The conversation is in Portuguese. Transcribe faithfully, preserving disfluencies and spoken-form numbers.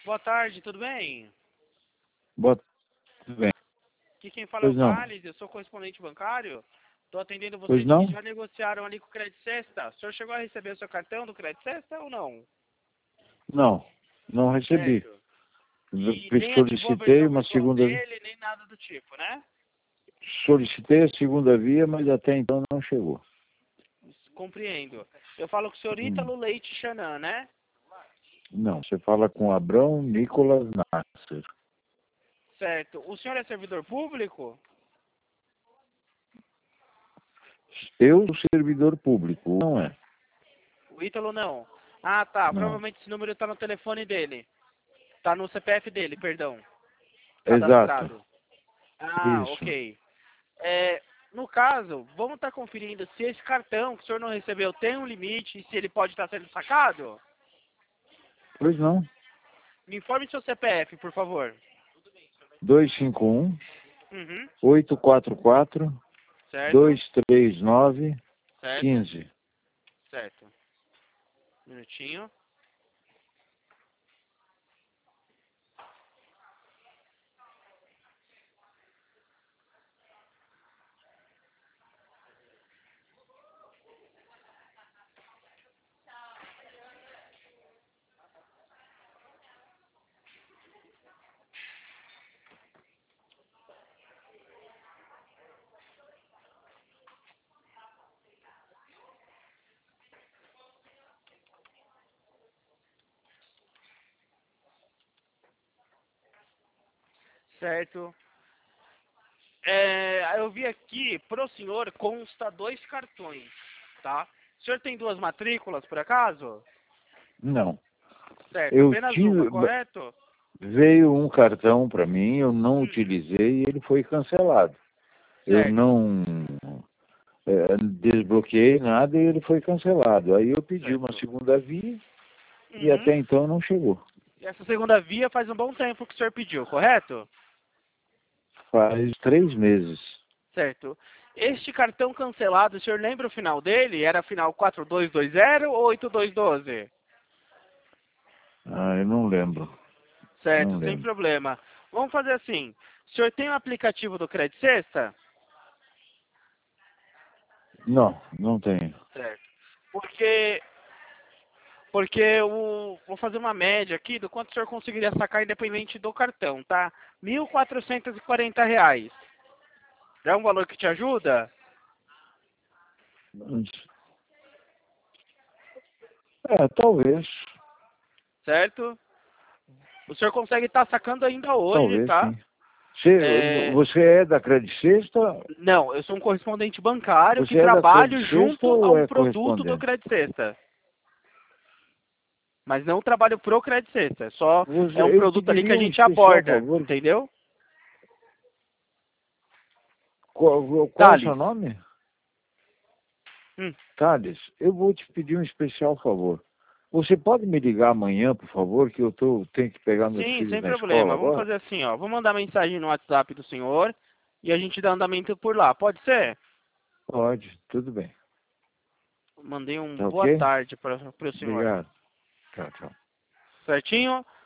Boa tarde, tudo bem? Boa, tudo bem. Aqui quem fala é Pois o não. Thales, eu sou correspondente bancário. Estou atendendo Pois vocês não? que já negociaram ali com o Credit Sexta. O senhor chegou a receber o seu cartão do Credit Sexta ou não? Não, não recebi. Certo. Eu E nem ativou a solicitei versão uma virtual segunda, dele, nem nada do tipo, né? solicitei a segunda via, mas até então não chegou. Compreendo. Eu falo com o senhor Hum, Ítalo Leite Xanã, né? Não, você fala com Abrão Nicolas Nasser. Certo. O senhor é servidor público? Eu sou servidor público, não é? O Ítalo não. Ah, tá. Não. Provavelmente esse número está no telefone dele. Tá no C P F dele, perdão. Exato. Cadastrado. Ah, Isso. ok. É, no caso, vamos estar conferindo se esse cartão que o senhor não recebeu tem um limite e se ele pode estar sendo sacado? Pois não. Me informe seu C P F, por favor. dois cinco um, Uhum. oito quatro quatro, Certo, dois três nove, certo, quinze. certo. Um minutinho. Certo. É, eu vi aqui, pro senhor, consta dois cartões, tá? O senhor tem duas matrículas, por acaso? Não. Certo, Eu apenas uma, tive. correto? Veio um cartão para mim, eu não Hum, utilizei e ele foi cancelado. Eu certo, não eh, desbloqueei nada e ele foi cancelado. Aí eu pedi uma certo. segunda via e Uhum. até então não chegou. E essa segunda via faz um bom tempo que o senhor pediu, correto? Faz três meses. Certo. Este cartão cancelado, o senhor lembra o final dele? Era final quatro dois dois zero ou oito dois um dois? Ah, eu não lembro. Certo, Não sem lembro. problema. Vamos fazer assim. O senhor tem o aplicativo do Credit Sexta? Não, não tenho. Certo. Porque, porque o, vou fazer uma média aqui do quanto o senhor conseguiria sacar independente do cartão, tá? Mil quatrocentos e quarenta reais. Já é um valor que te ajuda? É, talvez. Certo? O senhor consegue estar sacando ainda hoje, Talvez tá? sim. Você, É, você é da Credit Sexta? Não, eu sou um correspondente bancário que Você é da Credit trabalho Sexta junto a ou um é produto do correspondente? Credit Sexta. Mas não trabalho pro Credit Sexta, é só Você, é um eu produto ali que a pediria um gente especial aborda, favor. entendeu? Qual, qual é o seu Thales. nome? Hum, Thales, eu vou te pedir um especial favor. Você pode me ligar amanhã, por favor, que eu tô, tenho que pegar meus sim, filhos sem na escola problema. Vamos agora? fazer assim, ó. Vou mandar mensagem no WhatsApp do senhor e a gente dá andamento por lá. Pode ser? Pode, tudo bem. Mandei um Tá boa ok? tarde para o senhor. Obrigado. Tchau, tchau. Certinho?